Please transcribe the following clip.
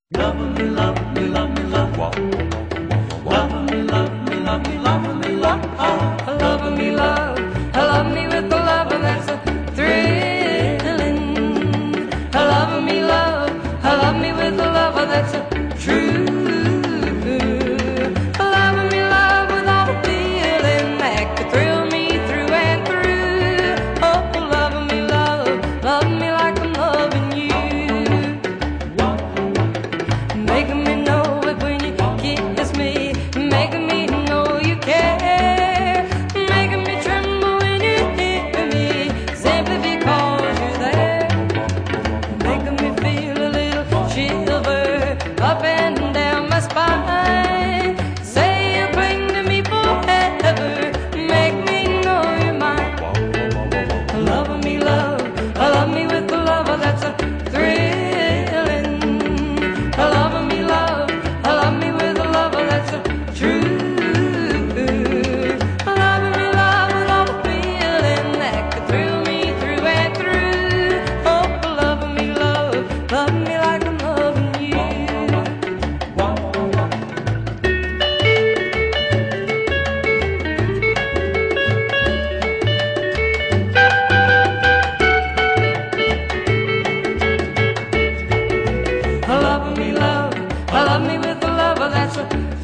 Love me, love me, love me, love. Love me, love me, love me, love me, love. Love me, love me with the love that's a thrilling. Love me with the love that's a true. Love me, love with all the feeling that could thrill me through and through. Oh, love me like I'm loving you. Making me know it when you kiss me, making me know you care, making me tremble when you hear me, simply because you're there, making me feel a little shiver up and down my spine. Say you'll cling to me forever, make me know you're mine. Love me with the love that's a thrilling. Love me with the love that's a true. Love me, love with all the feeling that could thrill me through and through. Oh, love me like I'm loving you. Love me with the love that's a